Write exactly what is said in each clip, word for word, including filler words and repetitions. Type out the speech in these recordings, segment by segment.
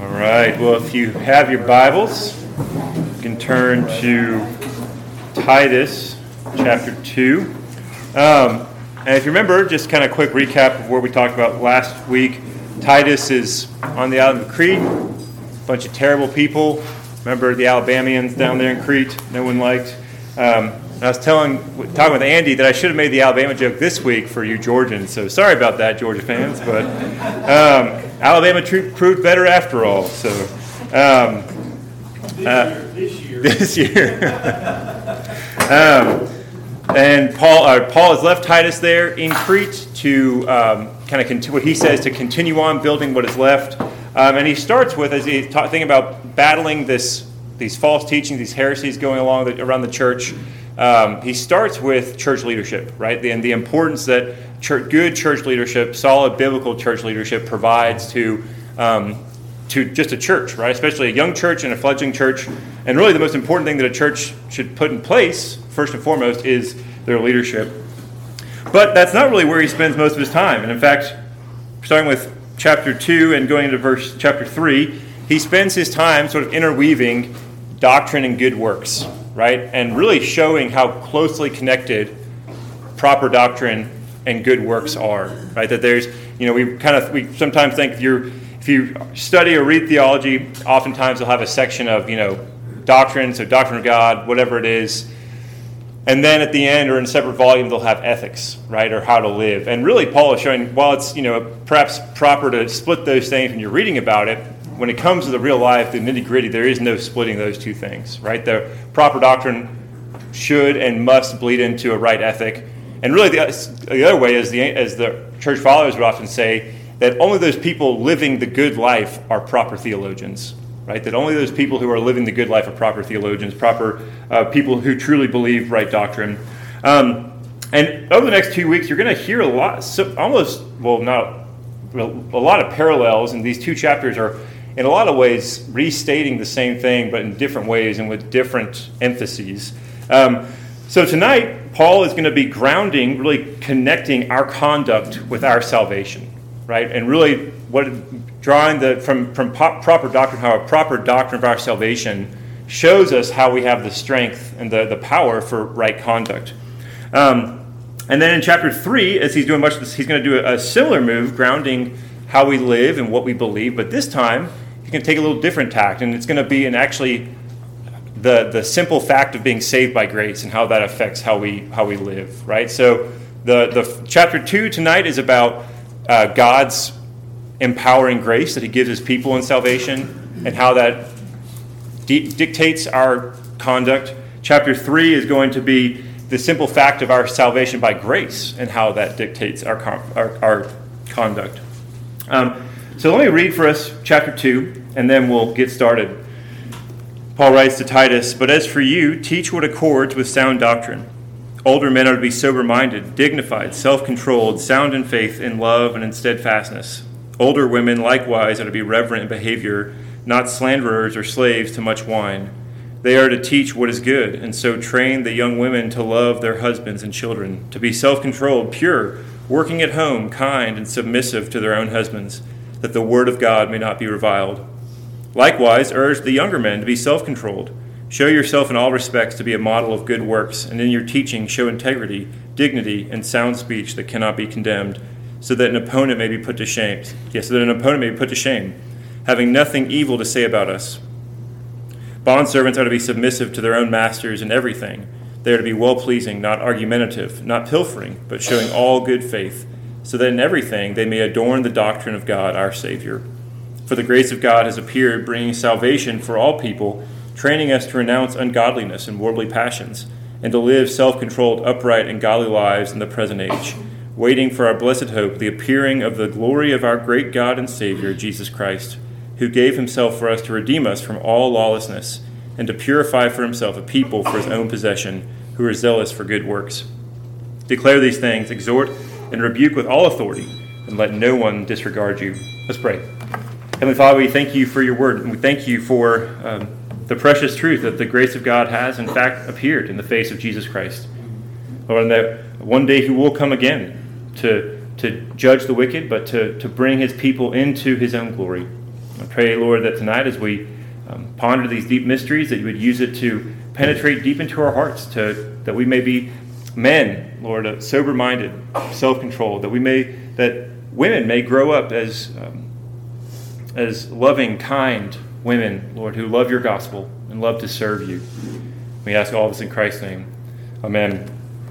All right, well, if you have your Bibles, you can turn to Titus chapter two. Um, and if you remember, just kind of a quick recap of what we talked about last week. Titus is on the island of Crete, a bunch of terrible people. Remember the Alabamians down there in Crete? No one liked. Um, I was telling, talking with Andy that I should have made the Alabama joke this week for you Georgians, so sorry about that, Georgia fans, but um, Alabama tr- proved better after all. So um, uh, this year, this year, this year. um, and Paul, uh, Paul has left Titus there in Crete to um, kind of cont- what he says to continue on building what is left, um, and he starts with as he's ta- thinking about battling this these false teachings, these heresies going along the, around the church. Um, he starts with church leadership, right? And the importance that church, good church leadership, solid biblical church leadership provides to um, to just a church, right? Especially a young church and a fledgling church. And really the most important thing that a church should put in place, first and foremost, is their leadership. But that's not really where he spends most of his time. And in fact, starting with chapter two and going into verse chapter three, he spends his time sort of interweaving doctrine and good works, right? And really showing how closely connected proper doctrine and good works are, right? That there's, you know, we kind of, we sometimes think if you're, if you study or read theology, oftentimes they'll have a section of, you know, doctrine, so doctrine of God, whatever it is. And then at the end or in a separate volume, they'll have ethics, right? Or how to live. And really Paul is showing, while it's, you know, perhaps proper to split those things when you're reading about it, when it comes to the real life, the nitty-gritty, there is no splitting those two things, right? The proper doctrine should and must bleed into a right ethic. And really the, the other way is, the, as the church fathers would often say, that only those people living the good life are proper theologians, right? That only those people who are living the good life are proper theologians, proper uh, people who truly believe right doctrine. Um, and over the next two weeks, you're going to hear a lot, so almost, well, not a lot of parallels, and these two chapters are in a lot of ways restating the same thing, but in different ways and with different emphases. Um, so tonight, Paul is going to be grounding, really connecting our conduct with our salvation, right? And really what drawing the from, from pop, proper doctrine, how a proper doctrine of our salvation shows us how we have the strength and the, the power for right conduct. Um, and then in chapter three, as he's doing much of this, he's going to do a, a similar move, grounding how we live and what we believe, but this time he's going to take a little different tact, and it's going to be in actually the the simple fact of being saved by grace and how that affects how we how we live, right? So the the chapter two tonight is about uh, God's empowering grace that he gives his people in salvation and how that di- dictates our conduct. Chapter three is going to be the simple fact of our salvation by grace and how that dictates our our, our conduct. Um, so let me read for us chapter two, and then we'll get started. Paul writes to Titus, "But as for you, teach what accords with sound doctrine. Older men are to be sober-minded, dignified, self-controlled, sound in faith, in love, and in steadfastness. Older women likewise are to be reverent in behavior, not slanderers or slaves to much wine. They are to teach what is good, and so train the young women to love their husbands and children, to be self-controlled, pure, working at home, kind and submissive to their own husbands, that the word of God may not be reviled. Likewise, urge the younger men to be self-controlled. Show yourself in all respects to be a model of good works, and in your teaching show integrity, dignity, and sound speech that cannot be condemned, so that an opponent may be put to shame. Yes, so that an opponent may be put to shame, having nothing evil to say about us. Bondservants are to be submissive to their own masters in everything. They are to be well-pleasing, not argumentative, not pilfering, but showing all good faith, so that in everything they may adorn the doctrine of God, our Savior. For the grace of God has appeared, bringing salvation for all people, training us to renounce ungodliness and worldly passions, and to live self-controlled, upright, and godly lives in the present age, waiting for our blessed hope, the appearing of the glory of our great God and Savior, Jesus Christ, who gave himself for us to redeem us from all lawlessness, and to purify for himself a people for his own possession, who are zealous for good works. Declare these things, exhort and rebuke with all authority, and let no one disregard you." Let's pray. Heavenly Father, we thank you for your word, and we thank you for um, the precious truth that the grace of God has, in fact, appeared in the face of Jesus Christ. Lord, and that one day he will come again to, to judge the wicked, but to, to bring his people into his own glory. I pray, Lord, that tonight as we um, ponder these deep mysteries, that you would use it to penetrate deep into our hearts, to that we may be men, Lord, uh, sober-minded, self-controlled, that we may, that women may grow up as um, as loving, kind women, Lord, who love your gospel and love to serve you. We ask all this in Christ's name. Amen.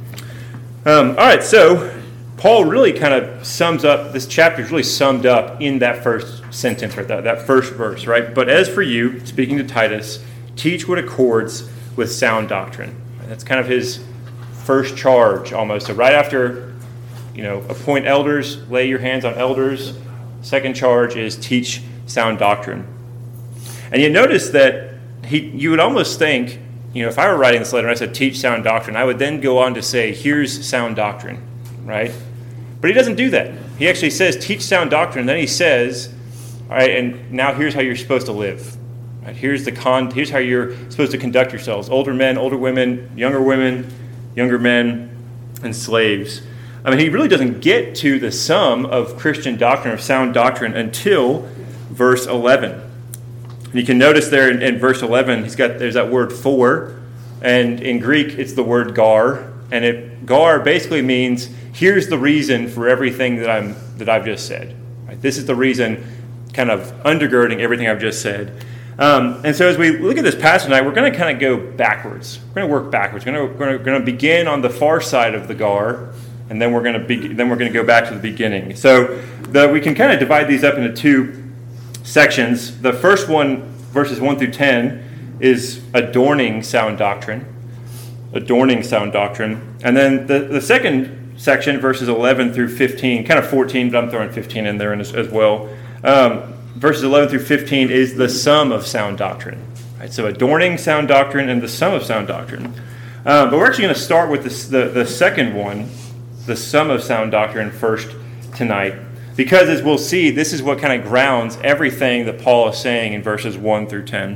Um, all right, so Paul really kind of sums up, this chapter is really summed up in that first sentence, right, that, that first verse, right? But as for you, speaking to Titus, teach what accords with sound doctrine. That's kind of his first charge almost. So right after, you know, appoint elders, lay your hands on elders. Second charge is teach sound doctrine. And you notice that he, you would almost think, you know, if I were writing this letter and I said teach sound doctrine, I would then go on to say, here's sound doctrine, right? But he doesn't do that. He actually says teach sound doctrine, and then he says, all right, and now here's how you're supposed to live. Right? Here's the con. Here's how you're supposed to conduct yourselves. Older men, older women, younger women, younger men, and slaves. I mean, he really doesn't get to the sum of Christian doctrine, of sound doctrine, until verse eleven. And you can notice there in, in verse eleven, he's got there's that word for, and in Greek it's the word gar, and it gar basically means here's the reason for everything that I'm that I've just said. Right? This is the reason, kind of undergirding everything I've just said. Um, and so as we look at this passage tonight, we're going to kind of go backwards. We're going to work backwards. We're going to, we're going to begin on the far side of the gar, and then we're going to be, then we're going to go back to the beginning. So the, we can kind of divide these up into two sections. The first one, verses one through ten, is adorning sound doctrine. Adorning sound doctrine. And then the, the second section, verses eleven through fifteen, kind of fourteen, but I'm throwing fifteen in there as, as well. Um, verses eleven through fifteen is the sum of sound doctrine. Right? So adorning sound doctrine and the sum of sound doctrine. Um, but we're actually going to start with this, the, the second one, the sum of sound doctrine, first tonight. Because as we'll see, this is what kind of grounds everything that Paul is saying in verses one through ten.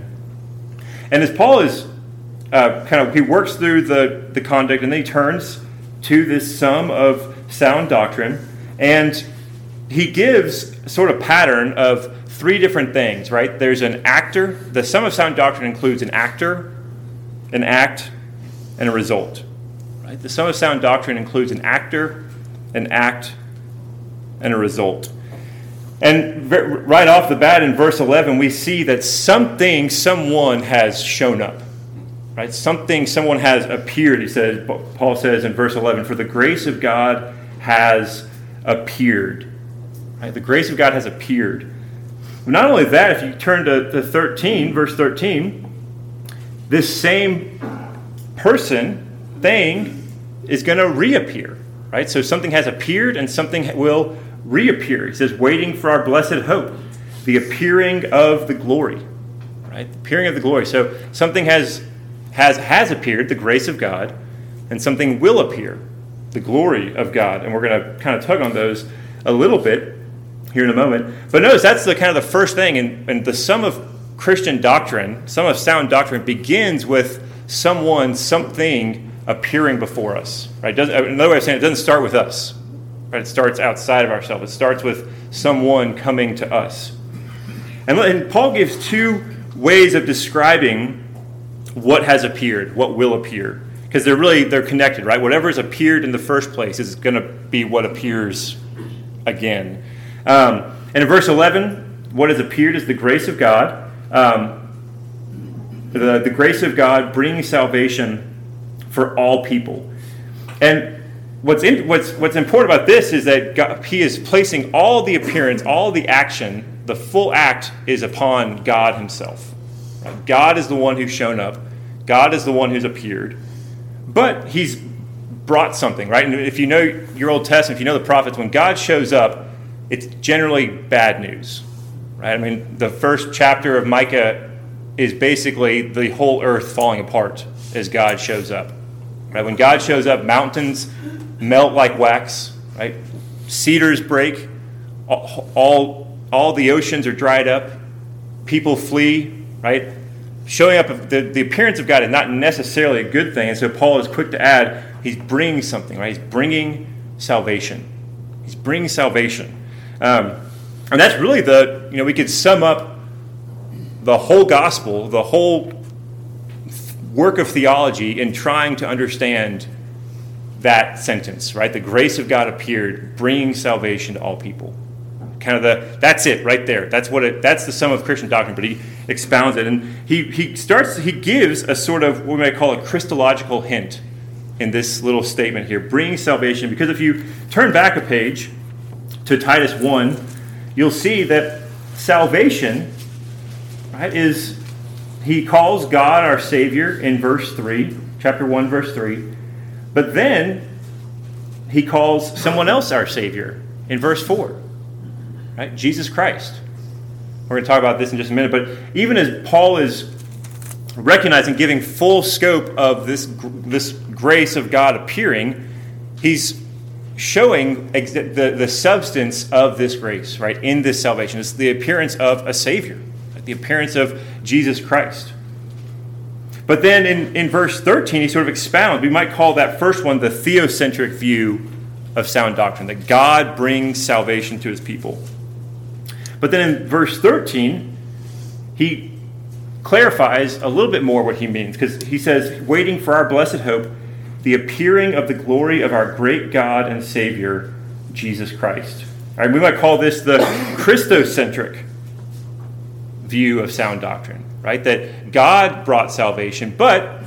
And as Paul is uh, kind of, he works through the, the conduct, and then he turns to this sum of sound doctrine, and he gives sort of pattern of three different things, right? There's an actor. The sum of sound doctrine includes an actor, an act, and a result. Right? The sum of sound doctrine includes an actor, an act, and a result. And right off the bat in verse eleven, we see that something, someone has shown up. Right? Something, someone has appeared. He says, Paul says in verse eleven, for the grace of God has appeared. Right? The grace of God has appeared. But not only that, if you turn to, to thirteen, verse thirteen, this same person, thing, is going to reappear. Right? So something has appeared and something will reappear. He says, waiting for our blessed hope, the appearing of the glory. Right? The appearing of the glory. So something has has has appeared, the grace of God, and something will appear, the glory of God. And we're going to kind of tug on those a little bit here in a moment. But notice that's the kind of the first thing, and, and the sum of Christian doctrine, sum of sound doctrine, begins with someone, something appearing before us. Right? Doesn't, another way of saying it, it doesn't start with us. Right? It starts outside of ourselves. It starts with someone coming to us. And, and Paul gives two ways of describing what has appeared, what will appear. Because they're really, they're connected, right? Whatever has appeared in the first place is going to be what appears again. Um, and in verse eleven, what has appeared is the grace of God. Um, the, the grace of God bringing salvation for all people. And what's in, what's what's important about this is that God, he is placing all the appearance, all the action, the full act is upon God himself. Right? God is the one who's shown up. God is the one who's appeared. But he's brought something, right? And if you know your Old Testament, if you know the prophets, when God shows up, it's generally bad news, right? I mean, the first chapter of Micah is basically the whole earth falling apart as God shows up. Right? When God shows up, mountains melt like wax, right? Cedars break, all, all, all the oceans are dried up, people flee, right? Showing up, the, the appearance of God is not necessarily a good thing, and so Paul is quick to add, he's bringing something, right? He's bringing salvation. He's bringing salvation. Um, and that's really the, you know, we could sum up the whole gospel, the whole work of theology in trying to understand that sentence, right? The grace of God appeared, bringing salvation to all people. Kind of the, that's it right there. That's what it, that's the sum of Christian doctrine, but he expounds it. And he, he starts, he gives a sort of what we might call a Christological hint in this little statement here, bringing salvation. Because if you turn back a page to Titus one, you'll see that salvation, right, is, he calls God our Savior in verse three, chapter one, verse three. But then he calls someone else our Savior in verse four, right? Jesus Christ. We're going to talk about this in just a minute, but even as Paul is recognizing, giving full scope of this, this grace of God appearing, he's showing ex- the, the substance of this grace, right, in this salvation. It's the appearance of a Savior, right? The appearance of Jesus Christ. But then in, in verse thirteen, he sort of expounds. We might call that first one the theocentric view of sound doctrine, that God brings salvation to his people. But then in verse thirteen, he clarifies a little bit more what he means, because he says, waiting for our blessed hope, the appearing of the glory of our great God and Savior, Jesus Christ. All right, we might call this the Christocentric view of sound doctrine, right? That God brought salvation, but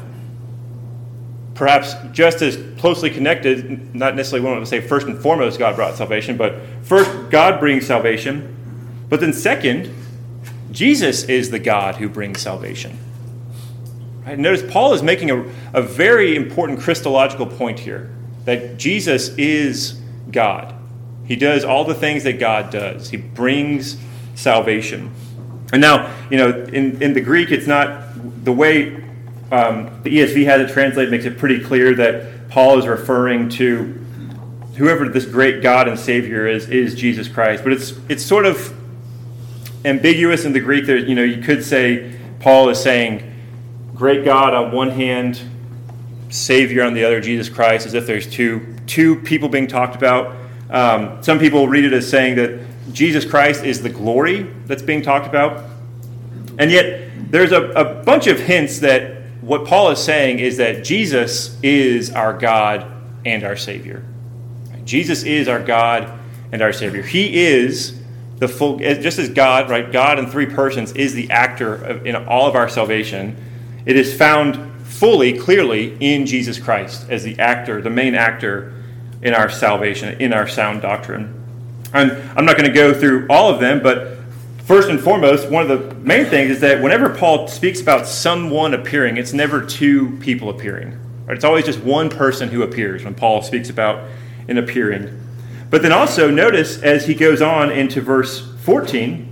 perhaps just as closely connected, not necessarily one would say first and foremost God brought salvation, but first God brings salvation, but then second, Jesus is the God who brings salvation. Right? Notice Paul is making a, a very important Christological point here, that Jesus is God. He does all the things that God does. He brings salvation. And now, you know, in, in the Greek, it's not the way um, the E S V has it translated makes it pretty clear that Paul is referring to whoever this great God and Savior is, is Jesus Christ. But it's it's sort of ambiguous in the Greek. There, you know, you could say Paul is saying great God on one hand, Savior on the other, Jesus Christ, as if there's two two people being talked about. Um, some people read it as saying that Jesus Christ is the glory that's being talked about. And yet, there's a, a bunch of hints that what Paul is saying is that Jesus is our God and our Savior. Jesus is our God and our Savior. He is the full, just as God, right? God in three persons is the actor of, in all of our salvation. It is found fully, clearly in Jesus Christ as the actor, the main actor in our salvation, in our sound doctrine. And I'm not going to go through all of them, but first and foremost, one of the main things is that whenever Paul speaks about someone appearing, it's never two people appearing. Right? It's always just one person who appears when Paul speaks about an appearing. But then also notice as he goes on into verse fourteen,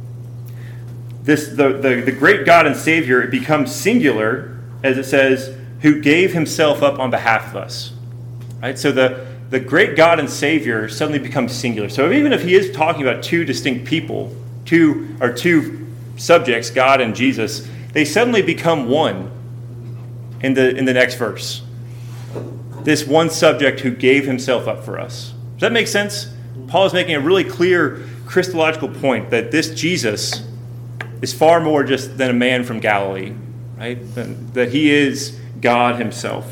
this the, the, the great God and Savior, it becomes singular, as it says, who gave himself up on behalf of us. Right? So the The great God and Savior suddenly becomes singular. So even if he is talking about two distinct people, two or two subjects, God and Jesus, they suddenly become one in the in the next verse. This one subject who gave himself up for us. Does that make sense? Paul is making a really clear Christological point that this Jesus is far more just than a man from Galilee, right? That he is God himself.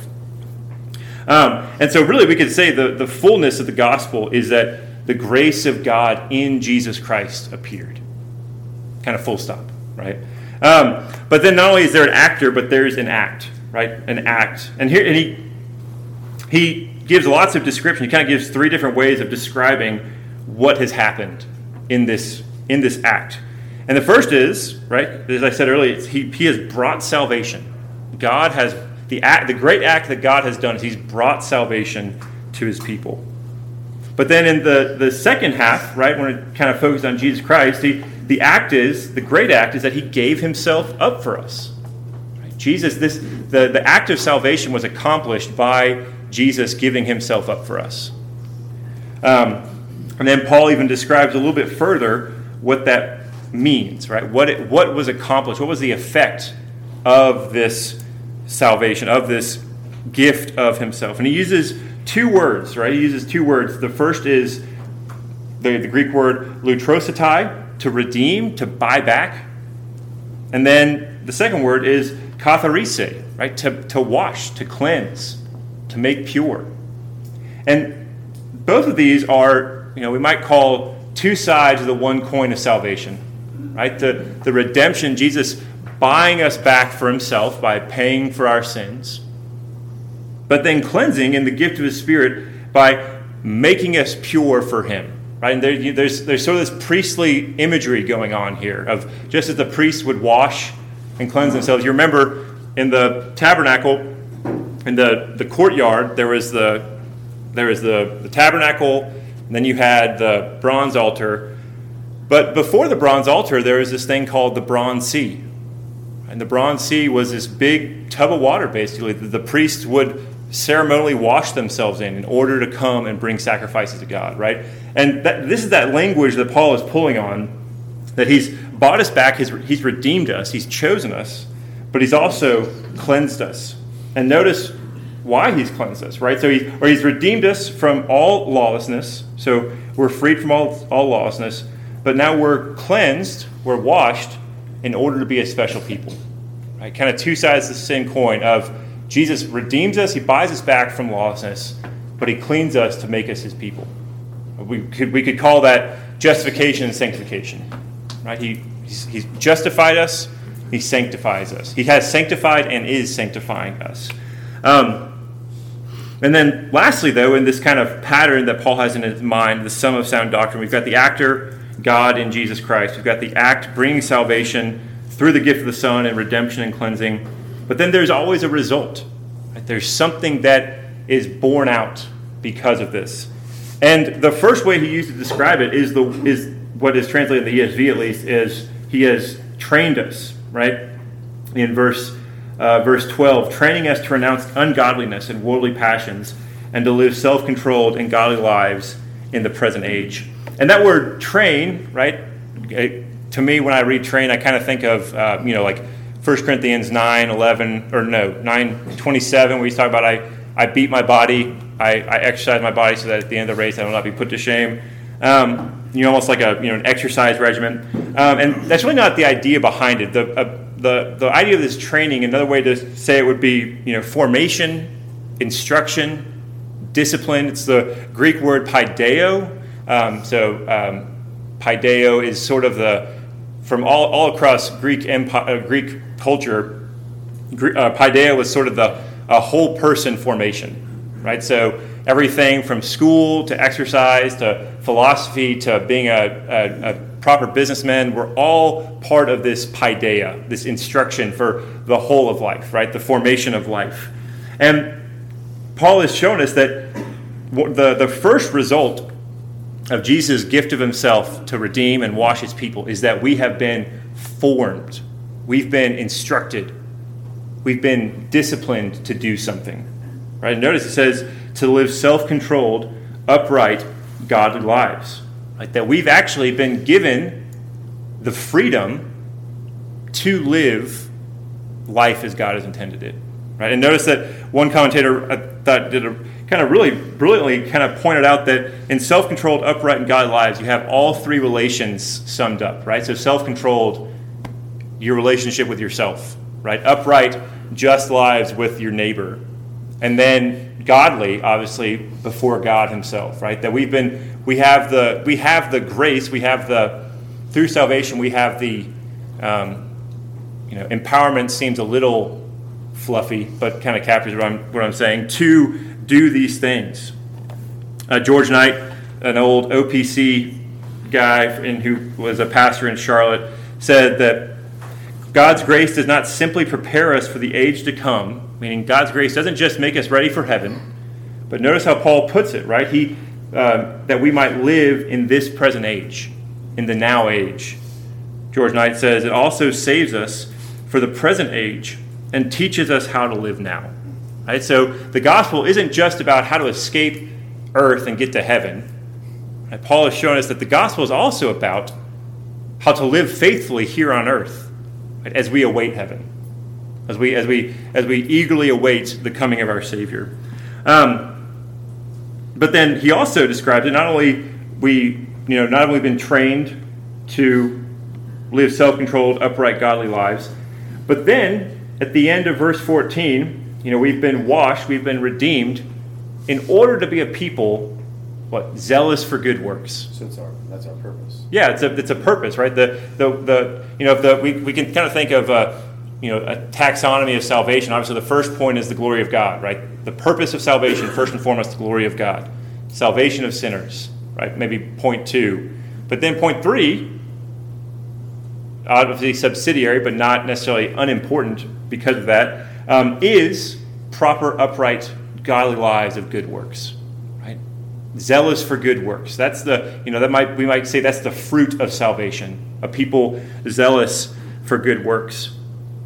Um, and so really we could say the, the fullness of the gospel is that the grace of God in Jesus Christ appeared. Kind of full stop, right? Um, but then not only is there an actor, but there's an act, right? An act. And here and he he gives lots of description. He kind of gives three different ways of describing what has happened in this in this act. And the first is, right, as I said earlier, it's he, he has brought salvation. God has The act, the great act that God has done is he's brought salvation to his people. But then in the, the second half, right, when it kind of focused on Jesus Christ, he, the act is, the great act is that he gave himself up for us. Right? Jesus, this the, the act of salvation was accomplished by Jesus giving himself up for us. Um, and then Paul even describes a little bit further what that means, right? What it, what was accomplished, what was the effect of this salvation, of this gift of himself. And he uses two words, right? He uses two words. The first is the, the Greek word lutrosetai, to redeem, to buy back. And then the second word is katharise, right? To, to wash, to cleanse, to make pure. And both of these are, you know, we might call two sides of the one coin of salvation, right? The, the redemption, Jesus buying us back for himself by paying for our sins, but then cleansing in the gift of his Spirit by making us pure for him. Right? And there, there's, there's sort of this priestly imagery going on here of just as the priests would wash and cleanse themselves. You remember in the tabernacle, in the, the courtyard, there was the there was the, the tabernacle, and then you had the bronze altar. But before the bronze altar, there was this thing called the bronze sea. And the bronze sea was this big tub of water, basically, that the priests would ceremonially wash themselves in in order to come and bring sacrifices to God, right? And that, this is that language that Paul is pulling on, that he's bought us back, he's, he's redeemed us, he's chosen us, but he's also cleansed us. And notice why he's cleansed us, right? So he, or he's redeemed us from all lawlessness, so we're freed from all, all lawlessness, but now we're cleansed, we're washed in order to be a special people, right? Kind of two sides of the same coin of Jesus redeems us, he buys us back from lawlessness, but he cleans us to make us his people. We could we could call that justification and sanctification, right? He he's, he's justified us, he sanctifies us. He has sanctified and is sanctifying us. Um, and then lastly, though, in this kind of pattern that Paul has in his mind, the sum of sound doctrine, we've got the actor, God in Jesus Christ. We've got the act bringing salvation through the gift of the Son and redemption and cleansing. But then there's always a result. Right? There's something that is born out because of this. And the first way he used to describe it is the is what is translated in the E S V at least, is he has trained us, right? In verse uh, verse twelve, training us to renounce ungodliness and worldly passions and to live self-controlled and godly lives in the present age. And that word train, right? It, to me, when I read train, I kind of think of, uh, you know, like First Corinthians nine eleven, or no, nine twenty-seven, where he's talking about I, I beat my body, I, I exercise my body so that at the end of the race I will not be put to shame. Um, you know, almost like a you know an exercise regimen. Um, and that's really not the idea behind it. The uh, the the idea of this training, another way to say it would be, you know, formation, instruction, discipline. It's the Greek word paideo. Um, so um, paideo is sort of the from all, all across Greek empire, uh, Greek culture. Uh, paideo was sort of the a whole person formation, right? So everything from school to exercise to philosophy to being a, a, a proper businessman, we're all part of this paideia, this instruction for the whole of life, right? The formation of life. And Paul has shown us that the, the first result of Jesus' gift of himself to redeem and wash his people is that we have been formed. We've been instructed. We've been disciplined to do something. Right? Notice it says to live self-controlled, upright, godly lives. Right? That we've actually been given the freedom to live life as God has intended it. Right? And notice that one commentator I thought did a kind of really brilliantly kind of pointed out that in self-controlled, upright, and godly lives, you have all three relations summed up. Right? So self-controlled, your relationship with yourself. Right? Upright, just lives with your neighbor. And then godly, obviously, before God himself, right? That we've been, we have the, we have the grace, we have the, through salvation, we have the, um, you know, empowerment seems a little fluffy, but kind of captures what I'm, what I'm saying, to do these things. Uh, George Knight, an old O P C guy and who was a pastor in Charlotte, said that God's grace does not simply prepare us for the age to come, meaning God's grace doesn't just make us ready for heaven, but notice how Paul puts it, right? He uh, that we might live in this present age, in the now age. George Knight says it also saves us for the present age and teaches us how to live now. Right? So the gospel isn't just about how to escape earth and get to heaven. Right? Paul has shown us that the gospel is also about how to live faithfully here on earth, right, as we await heaven. As we as we as we eagerly await the coming of our Savior, um, but then he also describes it. Not only we you know not only been trained to live self-controlled, upright, godly lives. But then, at the end of verse fourteen, you know, we've been washed, we've been redeemed in order to be a people, what, zealous for good works. So it's our, that's our purpose. Yeah, it's a it's a purpose, right? The the the you know the we we can kind of think of uh, you know a taxonomy of salvation. Obviously, the first point is the glory of God, right? The purpose of salvation, first and foremost, the glory of God, salvation of sinners, right? Maybe point two, but then point three, obviously subsidiary, but not necessarily unimportant because of that, um, is proper, upright, godly lives of good works. Zealous for good works. That's the, you know, that might we might say that's the fruit of salvation. A people zealous for good works.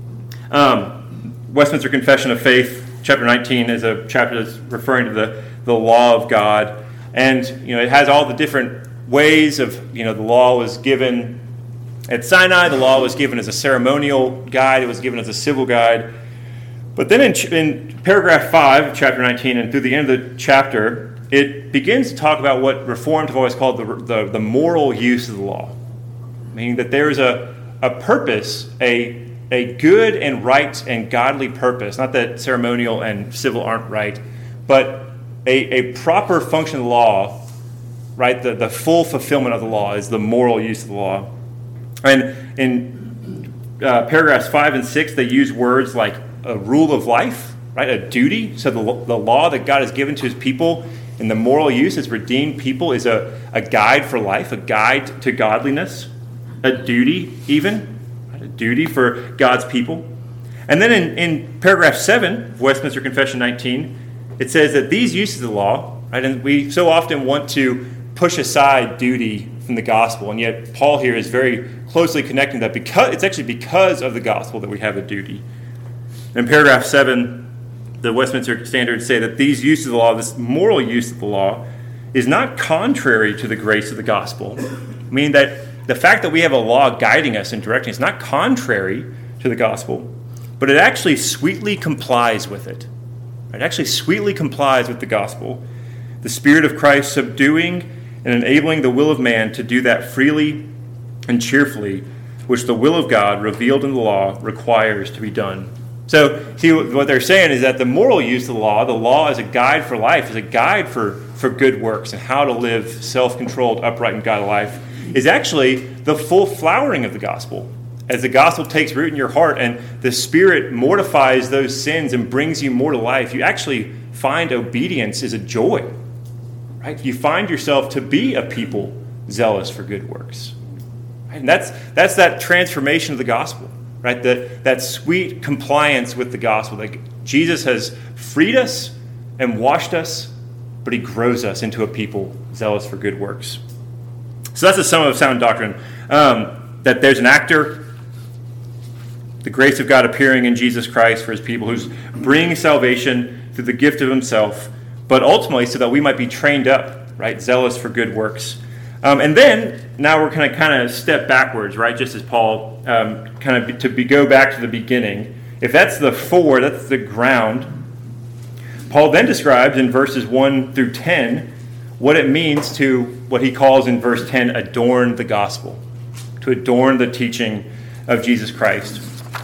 Um, Westminster Confession of Faith, chapter nineteen, is a chapter that's referring to the, the law of God. And, you know, it has all the different ways of, you know, the law was given at Sinai. The law was given as a ceremonial guide. It was given as a civil guide. But then in, in paragraph five of chapter nineteen and through the end of the chapter, it begins to talk about what Reformed have always called the, the, the moral use of the law, meaning that there's a, a purpose, a, a good and right and godly purpose, not that ceremonial and civil aren't right, but a, a proper function of the law, right, the, the full fulfillment of the law is the moral use of the law. And in uh, paragraphs five and six, they use words like a rule of life, right, a duty. So the, the law that God has given to his people and the moral use as redeemed people is a, a guide for life, a guide to godliness, a duty even, right? A duty for God's people. And then in, in paragraph seven of Westminster Confession nineteen, it says that these uses of the law, right, and we so often want to push aside duty from the gospel, and yet Paul here is very closely connecting that because it's actually because of the gospel that we have a duty. In paragraph seven, the Westminster Standards say that these uses of the law, this moral use of the law, is not contrary to the grace of the gospel. Meaning that the fact that we have a law guiding us and directing us is not contrary to the gospel, but it actually sweetly complies with it. It actually sweetly complies with the gospel. The Spirit of Christ subduing and enabling the will of man to do that freely and cheerfully, which the will of God revealed in the law requires to be done. So, see, what they're saying is that the moral use of the law, the law is a guide for life, is a guide for, for good works and how to live self-controlled, upright, and godly life, is actually the full flowering of the gospel. As the gospel takes root in your heart and the Spirit mortifies those sins and brings you more to life, you actually find obedience is a joy. Right? You find yourself to be a people zealous for good works. Right? And that's that's that transformation of the gospel. Right, that, that sweet compliance with the gospel. Like Jesus has freed us and washed us, but he grows us into a people zealous for good works. So that's the sum of sound doctrine. Um, that there's an actor, the grace of God appearing in Jesus Christ for his people, who's bringing salvation through the gift of himself, but ultimately so that we might be trained up, right, zealous for good works. Um, and then, now we're going to kind of step backwards, right, just as Paul um, kind of be, to be, go back to the beginning. If that's the fore, that's the ground, Paul then describes in verses one through ten what it means to, what he calls in verse ten, adorn the gospel, to adorn the teaching of Jesus Christ.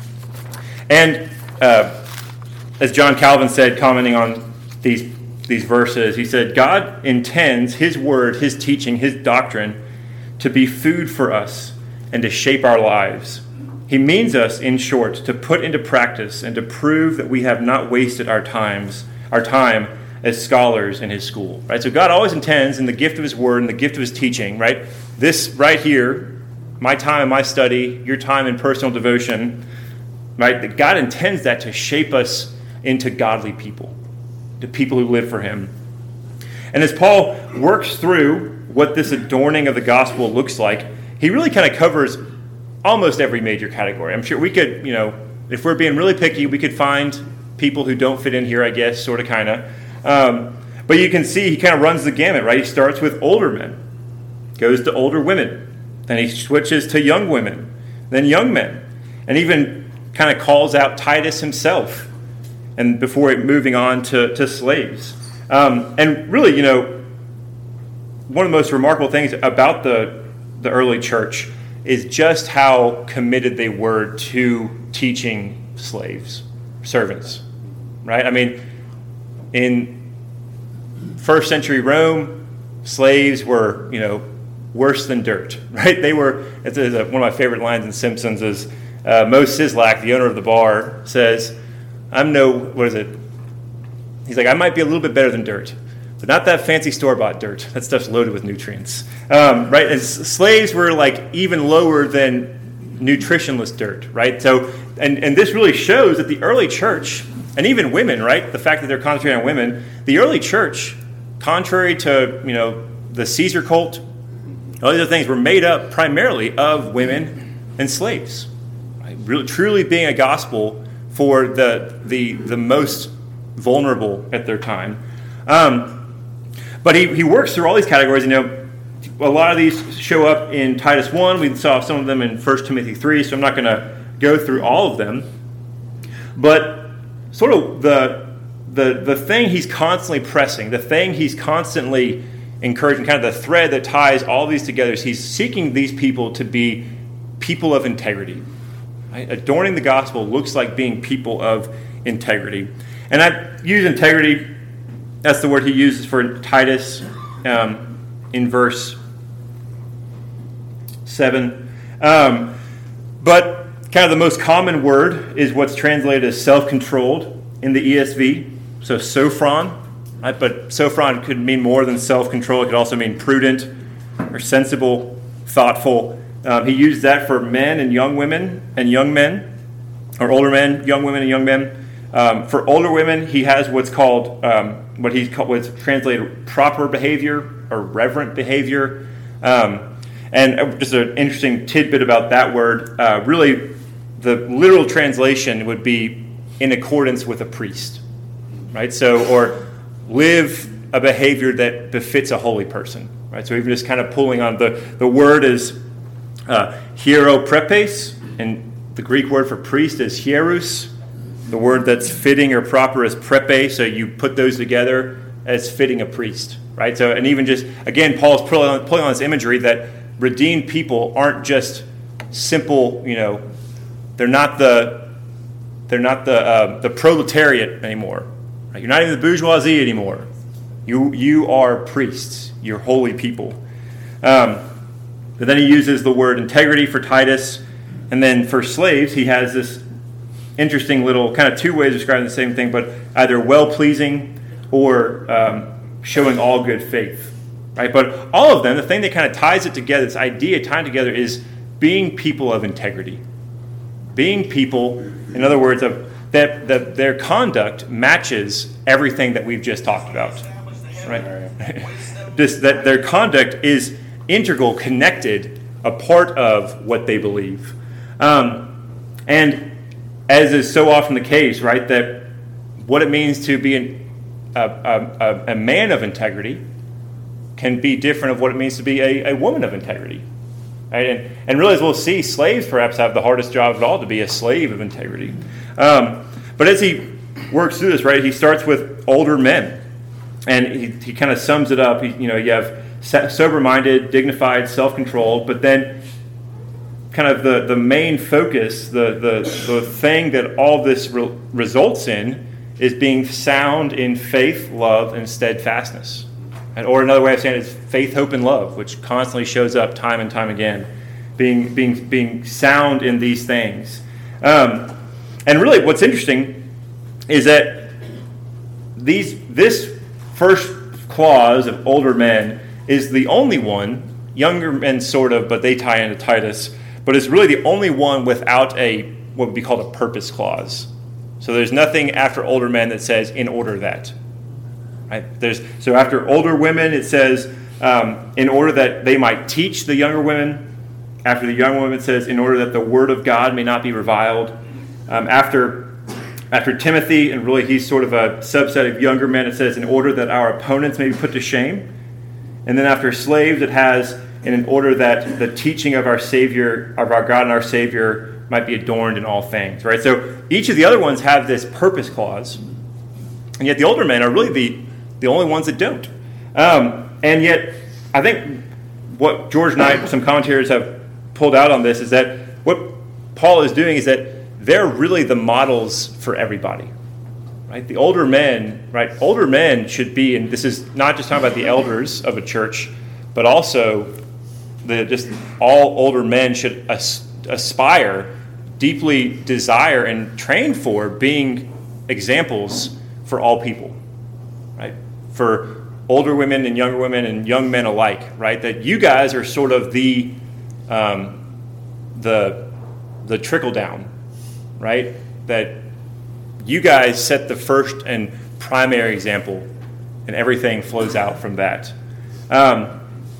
And uh, as John Calvin said, commenting on these these verses, he said, God intends his word, his teaching, his doctrine to be food for us and to shape our lives. He means us, in short, to put into practice and to prove that we have not wasted our times, our time as scholars in his school. Right? So God always intends in the gift of his word and the gift of his teaching, right? This right here, my time in my study, your time in personal devotion, right? That God intends that to shape us into godly people, to people who live for him. And as Paul works through what this adorning of the gospel looks like, he really kind of covers almost every major category. I'm sure we could, you know, if we're being really picky, we could find people who don't fit in here, I guess, sort of, kind of. Um, but you can see he kind of runs the gamut, right? He starts with older men, goes to older women, then he switches to young women, then young men, and even kind of calls out Titus himself, and before moving on to, to slaves. Um, and really, you know, one of the most remarkable things about the, the early church is just how committed they were to teaching slaves, servants, right? I mean, in first century Rome, slaves were, you know, worse than dirt, right? They were, it's a, one of my favorite lines in Simpsons is, uh, Mo Sislak, the owner of the bar, says, I'm no, what is it? He's like, I might be a little bit better than dirt, but not that fancy store-bought dirt. That stuff's loaded with nutrients, um, right? And s- slaves were like even lower than nutritionless dirt, right? So, and, and this really shows that the early church, and even women, right? The fact that they're concentrating on women, the early church, contrary to, you know, the Caesar cult, all these other things were made up primarily of women and slaves, right? Really, truly being a gospel for the the the most vulnerable at their time. Um, but he, he works through all these categories. You know, a lot of these show up in Titus one. We saw some of them in First Timothy three, so I'm not going to go through all of them. But sort of the the the thing he's constantly pressing, the thing he's constantly encouraging, kind of the thread that ties all these together, is he's seeking these people to be people of integrity. Right? Adorning the gospel looks like being people of integrity. And I use integrity, that's the word he uses for Titus um, in verse seven. Um, but kind of the most common word is what's translated as self-controlled in the E S V. So sophron, right? But sophron could mean more than self-control. It could also mean prudent or sensible, thoughtful. Um, he used that for men and young women and young men, or older men, young women and young men. Um, for older women, he has what's called, um, what he's called, what's translated proper behavior or reverent behavior. Um, and just an interesting tidbit about that word, uh, really the literal translation would be in accordance with a priest, right? So, or live a behavior that befits a holy person, right? So even just kind of pulling on the, the word is uh, hieroprepes, and the Greek word for priest is hierus. The word that's fitting or proper is prepe, so you put those together as fitting a priest, right? So, and even just, again, Paul's pulling on, pulling on this imagery that redeemed people aren't just simple, you know, they're not the they're not the uh, the proletariat anymore. Right? You're not even the bourgeoisie anymore. You you are priests. You're holy people. Um, but then he uses the word integrity for Titus, and then for slaves he has this interesting little kind of two ways of describing the same thing, but either well-pleasing or um, showing all good faith, right? But all of them, the thing that kind of ties it together, this idea tied together, is being people of integrity. Being people, in other words, of that, that their conduct matches everything that we've just talked about, right? Just that their conduct is integral, connected, a part of what they believe. Um, and as is so often the case, right, that what it means to be an, a, a, a man of integrity can be different of what it means to be a, a woman of integrity. Right? And, and really, as we'll see, slaves perhaps have the hardest job of all, to be a slave of integrity. Um, but as he works through this, right, he starts with older men. And he, he kind of sums it up. He, you know, you have sober-minded, dignified, self-controlled, but then kind of the, the main focus, the, the, the thing that all this re- results in is being sound in faith, love, and steadfastness. And, or another way of saying it is faith, hope, and love, which constantly shows up time and time again. Being, being, being sound in these things. Um, and really what's interesting is that these this first clause of older men is the only one, younger men sort of, but they tie into Titus, but it's really the only one without a what would be called a purpose clause. So there's nothing after older men that says in order that. Right? There's so after older women it says um, in order that they might teach the younger women. After the young women it says in order that the word of God may not be reviled. Um, after after Timothy, and really he's sort of a subset of younger men, it says in order that our opponents may be put to shame. And then after slaves it has in order that the teaching of our Savior, of our God and our Savior, might be adorned in all things, right? So each of the other ones have this purpose clause, and yet the older men are really the, the only ones that don't. Um, and yet, I think what George and I, some commentators have pulled out on this is that what Paul is doing is that they're really the models for everybody. Right? The older men, right? Older men should be, and this is not just talking about the elders of a church, but also the just all older men should as, aspire, deeply desire, and train for being examples for all people, right? For older women and younger women and young men alike, right? That you guys are sort of the um, the the trickle down, right? That you guys set the first and primary example, and everything flows out from that. Um,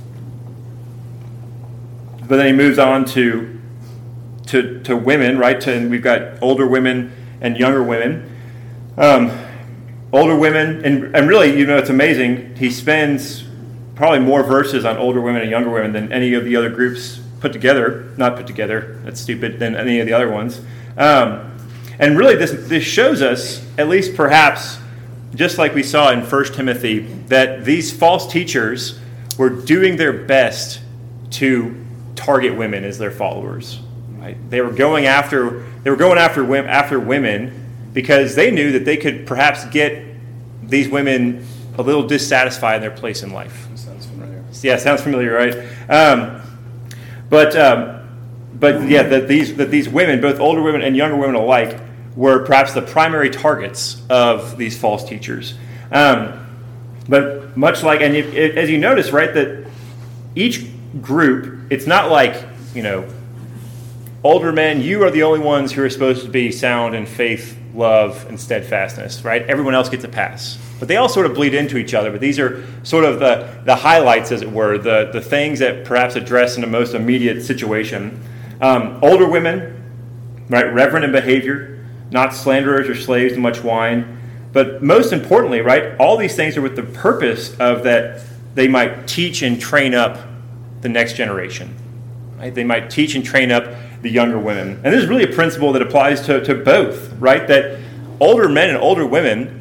but then he moves on to to to women, right? To, and we've got older women and younger women. Um, older women, and, and really, you know, it's amazing. He spends probably more verses on older women and younger women than any of the other groups put together. Not put together, that's stupid, than any of the other ones. Um, And really, this this shows us, at least perhaps, just like we saw in First Timothy, that these false teachers were doing their best to target women as their followers. Right? They were going after they were going after women after women because they knew that they could perhaps get these women a little dissatisfied in their place in life. Sounds familiar. Yeah, sounds familiar, right? Um, but. Um, But yeah, that these that these women, both older women and younger women alike, were perhaps the primary targets of these false teachers. Um, but much like, and it, it, as you notice, right, that each group, it's not like, you know, older men, you are the only ones who are supposed to be sound in faith, love, and steadfastness, right? Everyone else gets a pass. But they all sort of bleed into each other. But these are sort of the, the highlights, as it were, the, the things that perhaps address in the most immediate situation. Um, older women, right, reverent in behavior, not slanderers or slaves to much wine. But most importantly, right, all these things are with the purpose of that they might teach and train up the next generation. Right? They might teach and train up the younger women. And this is really a principle that applies to, to both, right? That older men and older women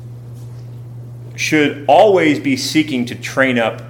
should always be seeking to train up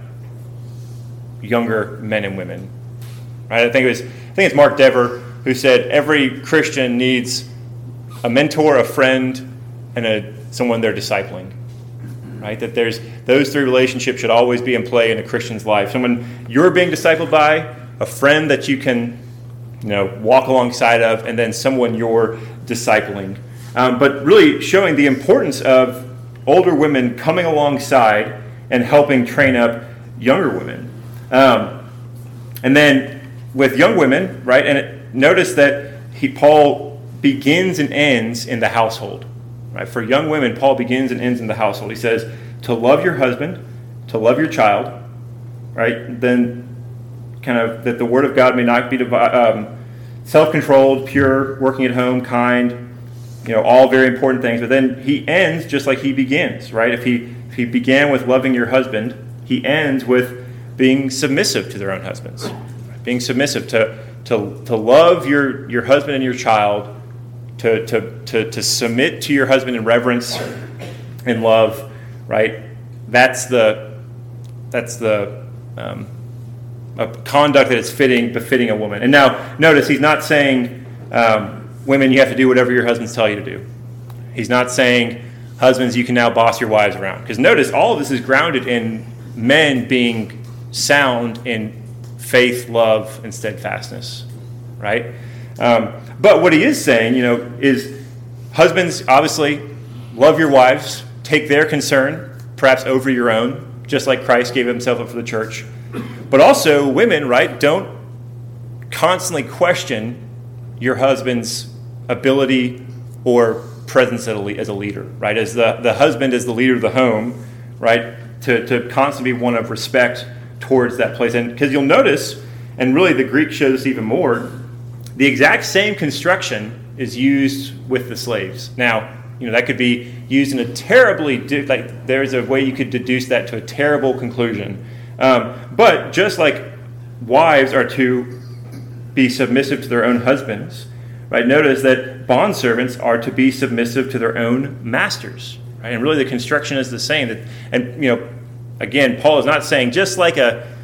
younger men and women. Right? I think it was I think it's Mark Dever who said every Christian needs a mentor, a friend, and a someone they're discipling. Right? That there's those three relationships should always be in play in a Christian's life. Someone you're being discipled by, a friend that you can, you know, walk alongside of, and then someone you're discipling. Um, but really showing the importance of older women coming alongside and helping train up younger women. Um, and then with young women, right, and it, notice that he, Paul begins and ends in the household. Right? For young women, Paul begins and ends in the household. He says, to love your husband, to love your child, right? Then kind of that the word of God may not be divi- um, self-controlled, pure, working at home, kind, you know, all very important things. But then he ends just like he begins, right? If he if he began with loving your husband, he ends with being submissive to their own husbands. Being submissive to, to, to love your, your husband and your child, to, to, to, to submit to your husband in reverence and love, right? That's the that's the um, a conduct that is fitting, befitting a woman. And now, notice he's not saying, um, women, you have to do whatever your husbands tell you to do. He's not saying, husbands, you can now boss your wives around. Because notice, all of this is grounded in men being sound in faith, love, and steadfastness, right? Um, but what he is saying, you know, is husbands, obviously, love your wives, take their concern, perhaps over your own, just like Christ gave himself up for the church. But also, women, right, don't constantly question your husband's ability or presence as a leader, right? As the, the husband is the leader of the home, right, to, to constantly be one of respect towards that place. And because you'll notice, and really the Greek shows us even more, the exact same construction is used with the slaves. Now, you know, that could be used in a terribly, like there's a way you could deduce that to a terrible conclusion. Um, but just like wives are to be submissive to their own husbands, right? Notice that bondservants are to be submissive to their own masters, right? And really the construction is the same. That, and, you know, again, Paul is not saying just like a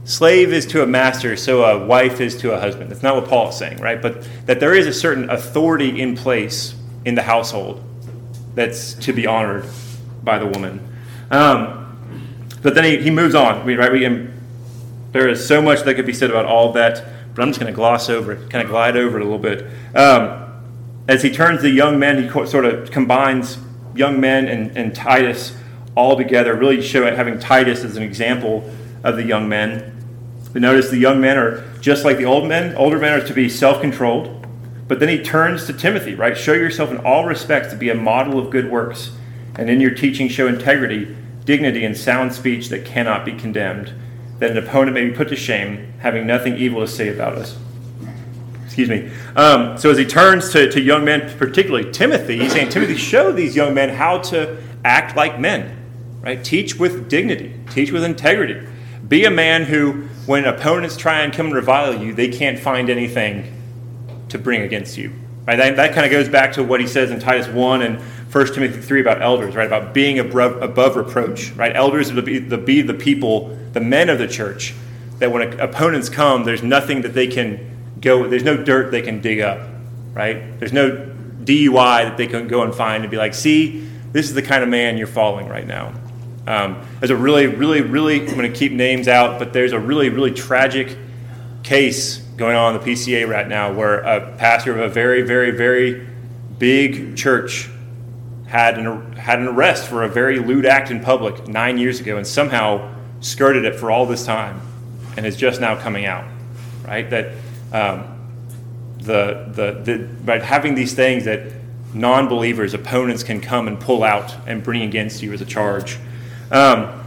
slave is to a master, so a wife is to a husband. That's not what Paul is saying, right? But that there is a certain authority in place in the household that's to be honored by the woman. Um, but then he, he moves on, we, right? We can, there is so much that could be said about all of that, but I'm just going to gloss over it, kind of glide over it a little bit. Um, as he turns to young men, he co- sort of combines young men and, and Titus all together, really show having Titus as an example of the young men. We notice the young men are just like the old men. Older men are to be self-controlled. But then he turns to Timothy, right? Show yourself in all respects to be a model of good works, and in your teaching show integrity, dignity, and sound speech that cannot be condemned, that an opponent may be put to shame, having nothing evil to say about us. Excuse me. Um, so as he turns to, to young men, particularly Timothy, he's saying, Timothy, show these young men how to act like men, right? Teach with dignity. Teach with integrity. Be a man who, when opponents try and come and revile you, they can't find anything to bring against you. Right? That, that kind of goes back to what he says in Titus one and First Timothy three about elders, right? About being above, above reproach, right? Elders are to be, to be the people, the men of the church, that when opponents come, there's nothing that they can go, there's no dirt they can dig up, right? There's no D U I that they can go and find and be like, see, this is the kind of man you're following right now. Um, there's a really, really, really, I'm going to keep names out, but there's a really, really tragic case going on in the P C A right now where a pastor of a very, very, very big church had an, had an arrest for a very lewd act in public nine years ago and somehow skirted it for all this time and is just now coming out, right? That um, the, the, the, by having these things that non-believers, opponents can come and pull out and bring against you as a charge. Um,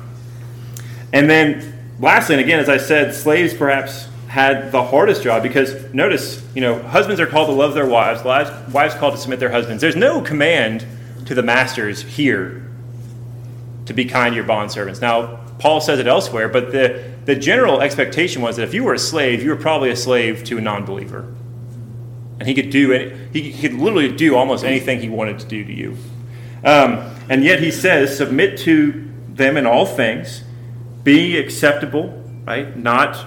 and then lastly, and again, as I said, slaves perhaps had the hardest job because notice, you know, husbands are called to love their wives, wives, wives called to submit their husbands. There's no command to the masters here to be kind to your bondservants. Now, Paul says it elsewhere, but the, the general expectation was that if you were a slave, you were probably a slave to a non-believer. And he could do any, he could literally do almost anything he wanted to do to you. Um, and yet he says, submit to them in all things, be acceptable, right? Not,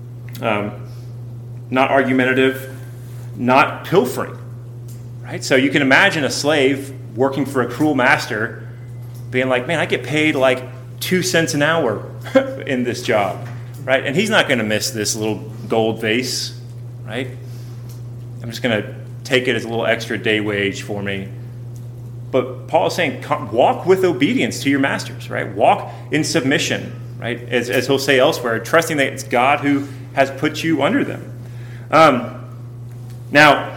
um, not argumentative, not pilfering, right? So you can imagine a slave working for a cruel master being like, man, I get paid like two cents an hour in this job, right? And he's not going to miss this little gold vase, right? I'm just going to take it as a little extra day wage for me. But Paul is saying, walk with obedience to your masters, right? Walk in submission, right? As, as he'll say elsewhere, trusting that it's God who has put you under them. Um, now,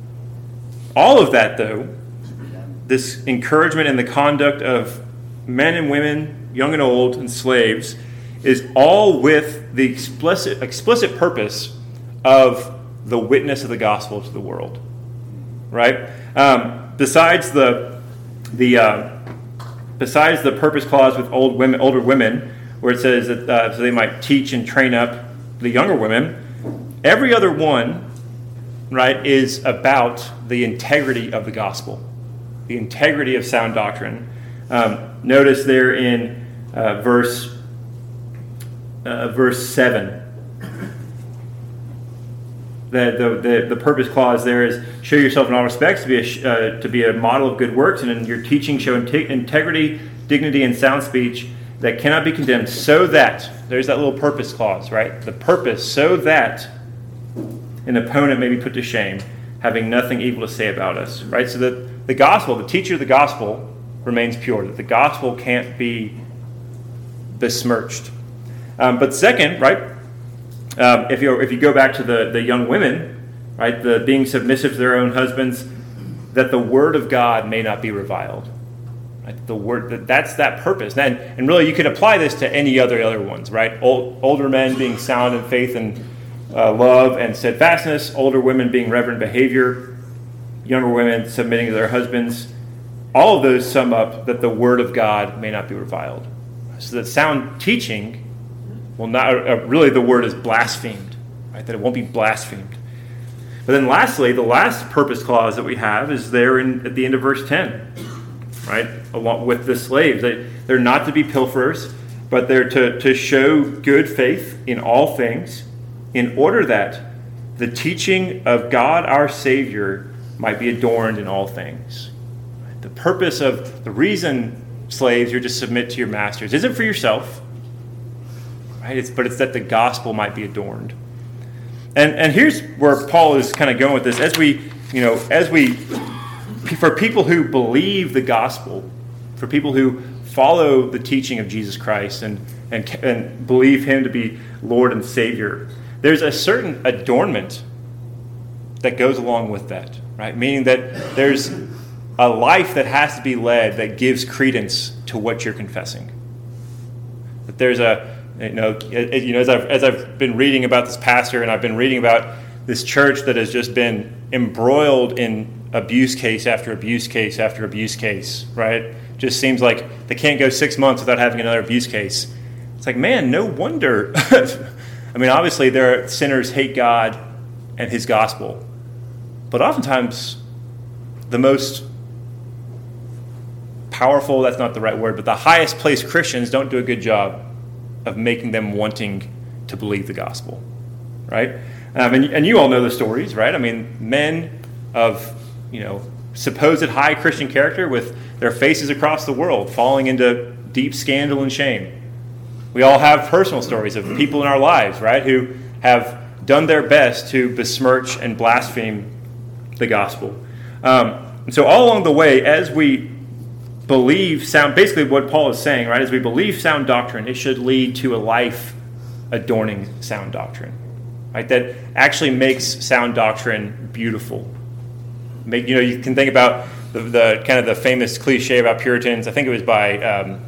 all of that, though, this encouragement in the conduct of men and women, young and old, and slaves, is all with the explicit, explicit purpose of the witness of the gospel to the world, right? Um, besides the the uh, besides the purpose clause with old women, older women, where it says that uh, so they might teach and train up the younger women, every other one, right, is about the integrity of the gospel, the integrity of sound doctrine. Um, notice there in uh, verse uh, verse seven. The, the, the, the purpose clause there is show yourself in all respects to be a, uh, to be a model of good works, and in your teaching show inte- integrity, dignity, and sound speech that cannot be condemned, so that, there's that little purpose clause, right? The purpose, so that an opponent may be put to shame, having nothing evil to say about us, right? So that the gospel, the teacher of the gospel remains pure, that the gospel can't be besmirched. Um, but second, right, Um, if you if you go back to the, the young women, right, the being submissive to their own husbands, that the word of God may not be reviled. Right? The word that that's that purpose. And and really, you can apply this to any other other ones, right? Old, older men being sound in faith and uh, love and steadfastness. Older women being reverent behavior. Younger women submitting to their husbands. All of those sum up that the word of God may not be reviled. So that sound teaching. Well, not uh, really. The word is blasphemed, right? That it won't be blasphemed. But then, lastly, the last purpose clause that we have is there in at the end of verse ten, right? Along with the slaves, they they're not to be pilferers, but they're to, to show good faith in all things, in order that the teaching of God our Savior might be adorned in all things. The purpose of, the reason, slaves, you're to submit to your masters isn't for yourself, right? It's, but it's that the gospel might be adorned. And and here's where Paul is kind of going with this. As we, you know, as we, for people who believe the gospel, for people who follow the teaching of Jesus Christ and and, and believe him to be Lord and Savior, there's a certain adornment that goes along with that, right? Meaning that there's a life that has to be led that gives credence to what you're confessing. That there's a, you know, it, you know, as I've as I've been reading about this pastor, and I've been reading about this church that has just been embroiled in abuse case after abuse case after abuse case, right? Just seems like they can't go six months without having another abuse case. It's like, man, no wonder. I mean, obviously, there are sinners hate God and his gospel. But oftentimes, the most powerful, that's not the right word, but the highest placed Christians don't do a good job of making them wanting to believe the gospel, right? Um, and, and you all know the stories, right? I mean, men of, you know, supposed high Christian character with their faces across the world falling into deep scandal and shame. We all have personal stories of people in our lives, right, who have done their best to besmirch and blaspheme the gospel. Um, and so all along the way, as we believe sound, basically what Paul is saying, right, as we believe sound doctrine, it should lead to a life adorning sound doctrine, right, that actually makes sound doctrine beautiful. Make, you know, you can think about the, the kind of the famous cliche about Puritans. I think it was by um,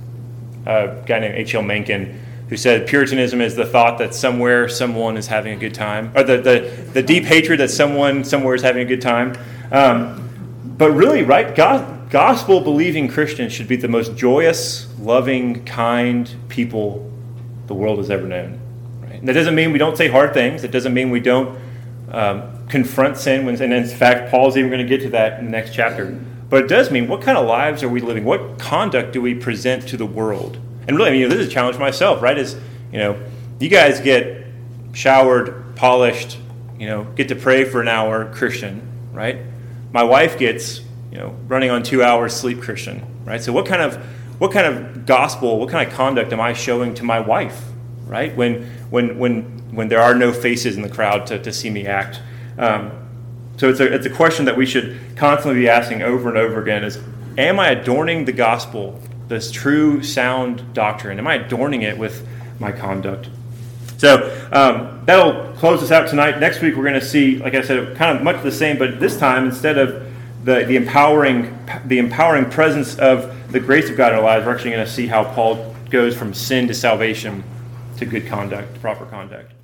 a guy named H L Mencken, who said Puritanism is the thought that somewhere someone is having a good time, or the the, the deep hatred that someone somewhere is having a good time. Um, but really, right, God, gospel-believing Christians should be the most joyous, loving, kind people the world has ever known. Right? And that doesn't mean we don't say hard things. It doesn't mean we don't um, confront sin. When, and in fact, Paul's even going to get to that in the next chapter. But it does mean, what kind of lives are we living? What conduct do we present to the world? And really, I mean, you know, this is a challenge for myself, right? Is, you know, you guys get showered, polished, you know, get to pray for an hour Christian, right? My wife gets, you know, running on two hours sleep Christian, right? So what kind of what kind of gospel, what kind of conduct am I showing to my wife, right? When when when when there are no faces in the crowd to, to see me act. Um, so it's a it's a question that we should constantly be asking over and over again: is, am I adorning the gospel, this true sound doctrine? Am I adorning it with my conduct? So um, that'll close us out tonight. Next week we're going to see, like I said, kind of much the same, but this time, instead of the, the empowering the empowering presence of the grace of God in our lives, we're actually going to see how Paul goes from sin to salvation to good conduct, proper conduct.